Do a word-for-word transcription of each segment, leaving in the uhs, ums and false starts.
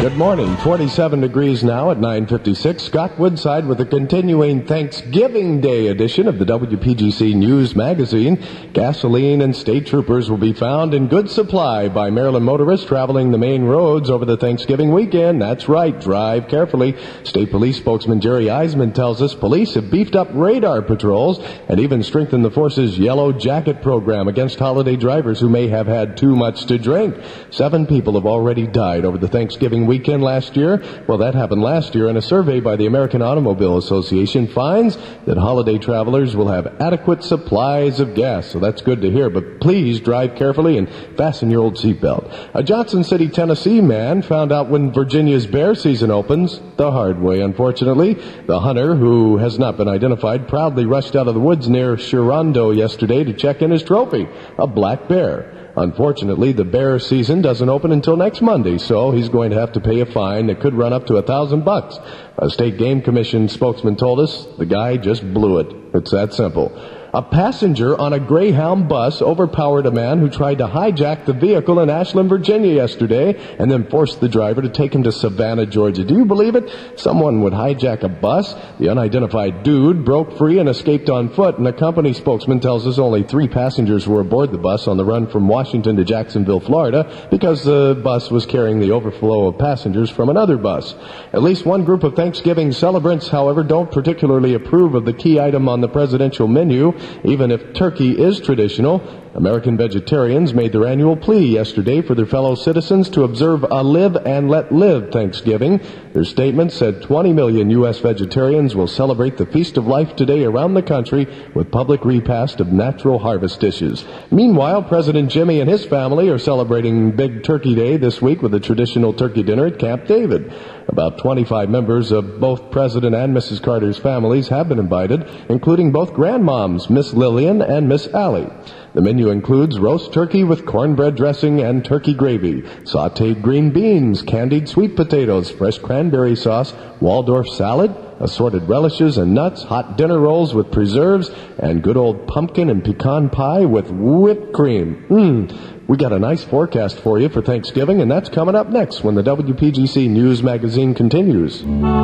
Good morning. forty-seven degrees now at nine fifty-six. Scott Woodside with a continuing Thanksgiving Day edition of the W P G C News Magazine. Gasoline and state troopers will be found in good supply by Maryland motorists traveling the main roads over the Thanksgiving weekend. That's right. Drive carefully. State Police spokesman Jerry Eisman tells us police have beefed up radar patrols and even strengthened the force's Yellow Jacket program against holiday drivers who may have had too much to drink. Seven people have already died over the Thanksgiving weekend. Weekend last year? Well, that happened last year, and a survey by the American Automobile Association finds that holiday travelers will have adequate supplies of gas. So that's good to hear, but please drive carefully and fasten your old seatbelt. A Johnson City, Tennessee man found out when Virginia's bear season opens the hard way, unfortunately. The hunter, who has not been identified, proudly rushed out of the woods near Sharonda yesterday to check in his trophy, a black bear. Unfortunately, the bear season doesn't open until next Monday, so he's going to have to pay a fine that could run up to a thousand bucks. A state game commission spokesman told us the guy just blew it. It's that simple. A passenger on a Greyhound bus overpowered a man who tried to hijack the vehicle in Ashland, Virginia yesterday and then forced the driver to take him to Savannah, Georgia. Do you believe it? Someone would hijack a bus? The unidentified dude broke free and escaped on foot, and a company spokesman tells us only three passengers were aboard the bus on the run from Washington to Jacksonville, Florida, because the bus was carrying the overflow of passengers from another bus. At least one group of Thanksgiving celebrants, however, don't particularly approve of the key item on the presidential menu. Even if turkey is traditional, American vegetarians made their annual plea yesterday for their fellow citizens to observe a live and let live Thanksgiving. Their statement said twenty million U S vegetarians will celebrate the feast of life today around the country with public repast of natural harvest dishes. Meanwhile, President Jimmy and his family are celebrating Big Turkey Day this week with a traditional turkey dinner at Camp David. About twenty-five members of both President and Missus Carter's families have been invited, including both grandmoms, Miss Lillian and Miss Allie. The menu includes roast turkey with cornbread dressing and turkey gravy, sautéed green beans, candied sweet potatoes, fresh cranberry sauce, Waldorf salad, assorted relishes and nuts, hot dinner rolls with preserves, and good old pumpkin and pecan pie with whipped cream. Mmm. We got a nice forecast for you for Thanksgiving, and that's coming up next when the W P G C News Magazine continues.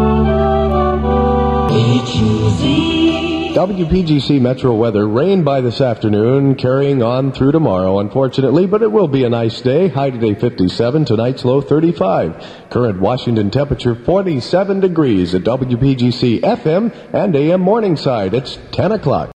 W P G C Metro weather, rain by this afternoon, carrying on through tomorrow, unfortunately, but it will be a nice day. High today fifty-seven, tonight's low thirty-five. Current Washington temperature forty-seven degrees at W P G C F M and A M Morningside. It's ten o'clock.